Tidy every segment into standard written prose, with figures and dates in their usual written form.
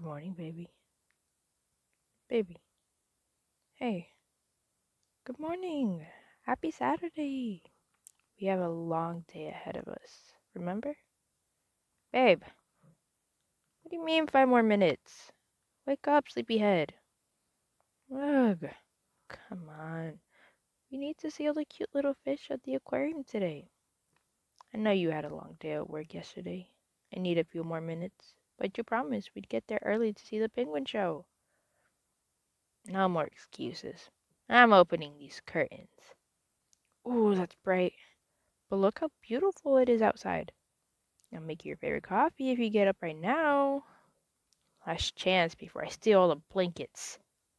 morning, baby. Baby. Hey. Good morning. Happy Saturday. We have a long day ahead of us. Remember? Babe. What do you mean 5 more minutes? Wake up, sleepyhead. Ugh. Come on. We need to see all the cute little fish at the aquarium today. I know you had a long day at work yesterday. I need a few more minutes, but you promised we'd get there early to see the penguin show. No more excuses. I'm opening these curtains. Ooh, that's bright. But look how beautiful it is outside. I'll make you your favorite coffee if you get up right now. Last chance before I steal all the blankets.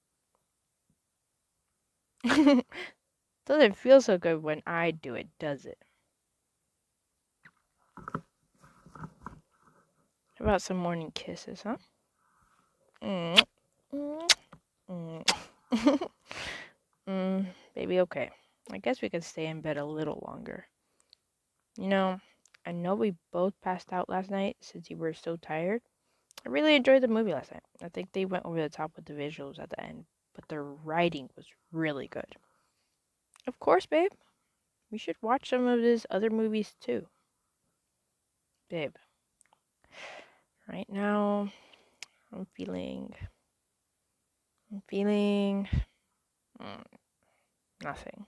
Doesn't feel so good when I do it, does it? How about some morning kisses, huh? Mm, mm, mm. Baby, okay. I guess we could stay in bed a little longer. You know, I know we both passed out last night since you were so tired. I really enjoyed the movie last night. I think they went over the top with the visuals at the end, but the writing was really good. Of course, babe. We should watch some of his other movies too. Babe, right now I'm feeling mm, nothing.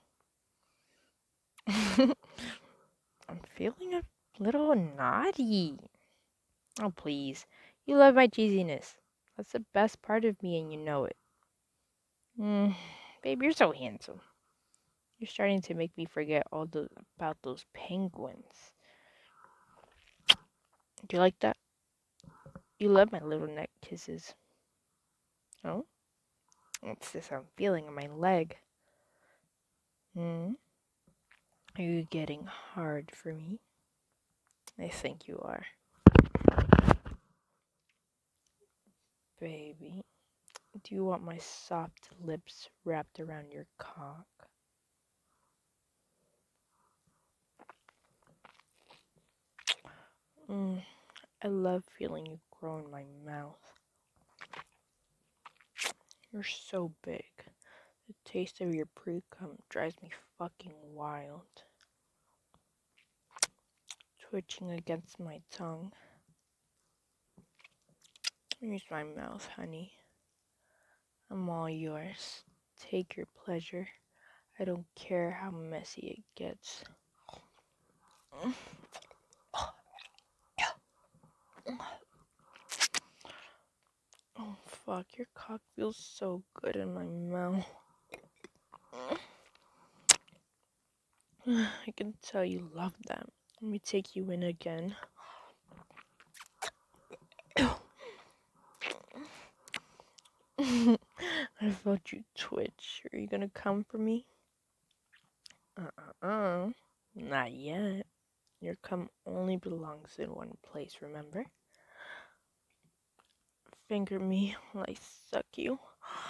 I'm feeling a little naughty. Oh, please. You love my cheesiness. That's the best part of me and you know it. Mm, babe, you're so handsome. You're starting to make me forget about those penguins. Do you like that? You love my little neck kisses. Oh? What's this I'm feeling on my leg? Hmm? Are you getting hard for me? I think you are. Baby, do you want my soft lips wrapped around your cock? Mm, I love feeling you grow in my mouth. You're so big. The taste of your pre-cum drives me fucking wild. Twitching against my tongue. Here's my mouth, honey. I'm all yours. Take your pleasure. I don't care how messy it gets. Oh, fuck. Your cock feels so good in my mouth. I can tell you love that. Let me take you in again. I felt you twitch. Are you gonna come for me? Not yet. Your cum only belongs in one place, remember? Finger me while I suck you.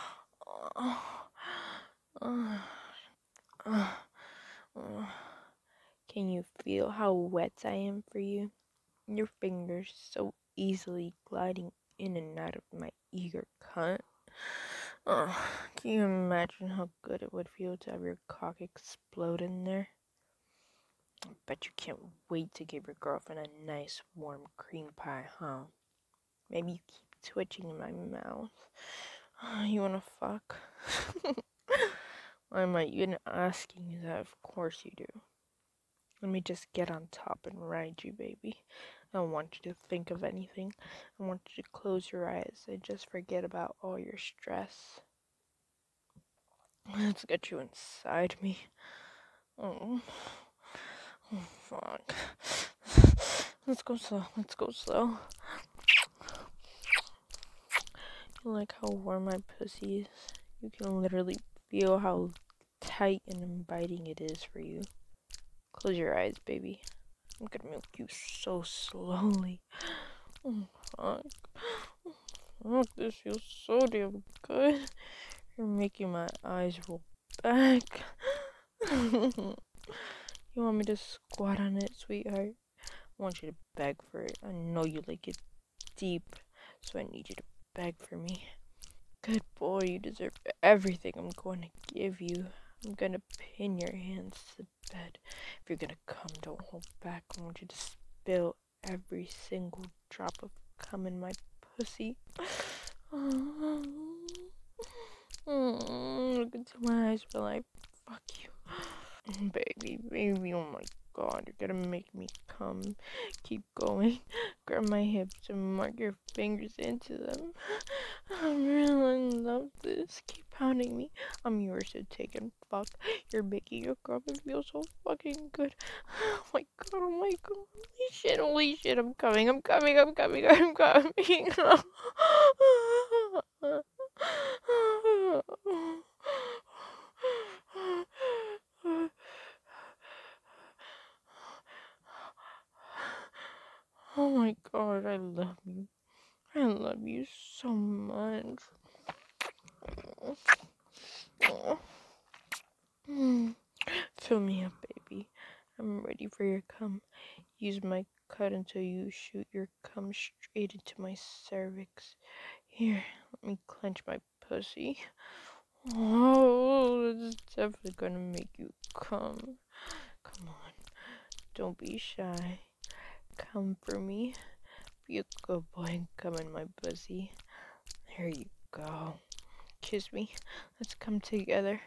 Can you feel how wet I am for you? Your fingers so easily gliding in and out of my eager cunt. Can you imagine how good it would feel to have your cock explode in there? I bet you can't wait to give your girlfriend a nice warm cream pie, huh? Maybe you keep twitching in my mouth. You wanna fuck? Why am I even asking you that? Of course you do. Let me just get on top and ride you, baby. I don't want you to think of anything. I want you to close your eyes and just forget about all your stress. Let's get you inside me. Oh, oh fuck. Let's go slow. Let's go slow. You like how warm my pussy is? You can literally feel how tight and inviting it is for you. Close your eyes, baby. I'm gonna milk you so slowly. Oh, fuck. Fuck, this feels so damn good. You're making my eyes roll back. You want me to squat on it, sweetheart? I want you to beg for it. I know you like it deep, so I need you to beg for me. Good boy, you deserve everything I'm going to give you. I'm gonna pin your hands to the bed. If you're gonna come, don't hold back. I want you to spill every single drop of cum in my pussy. Look into my eyes while I fuck you. Baby, oh my god, you're gonna make me come. Keep going. Grab my hips and mark your fingers into them. I really love this. Keep pounding me. I'm yours to take and fuck. You're making your girlfriend feel so fucking good. Oh my god, oh my god. Holy shit, I'm coming, I'm coming, I'm coming, I'm coming. Oh my god, I love you. I love you so much. Fill me up, baby. I'm ready for your cum. Use my cut until you shoot your cum straight into my cervix. Here, let me clench my pussy. Oh, this is definitely gonna make you cum. Come on, don't be shy. Come for me. Be a good boy and come in my pussy. There you go. Kiss me. Let's come together.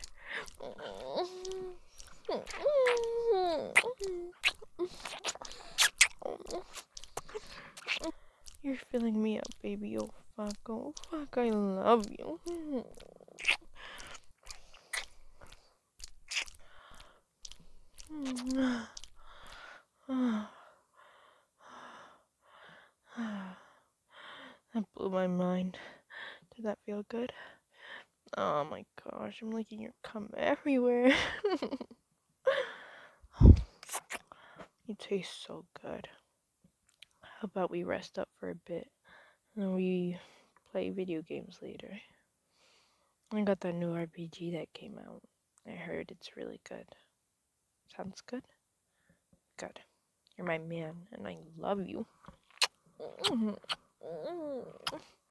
You're filling me up, baby. Oh fuck, oh fuck, I love you. That blew my mind. Did that feel good? Oh my gosh, I'm licking your cum everywhere. You taste so good. How about we rest up for a bit and we play video games later? I got that new RPG that came out. I heard it's really good. Sounds good? Good. You're my man and I love you.